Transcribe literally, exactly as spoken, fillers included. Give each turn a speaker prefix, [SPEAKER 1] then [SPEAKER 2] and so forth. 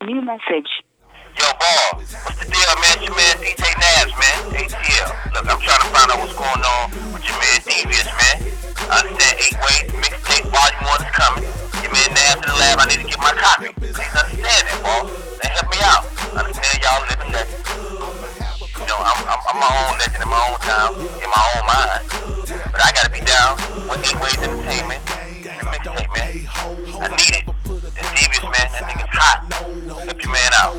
[SPEAKER 1] new message.
[SPEAKER 2] Yo, Ball, what's the deal, man? It's your man D J Nabs, man. A T L. Look, I'm trying to find out what's going on with your man Devious, man. I understand eight ways, mixtape volume one is coming. Your man Nabs in the lab, I need to get my copy. Please understand that, Ball. Now help me out. I understand y'all living legends. You know, I'm, I'm, I'm my own legend in my own town, in my own mind. But I gotta be down with eight ways entertainment and the mixtape, man. I need it. It's Devious, man. That nigga's hot. Help your man out.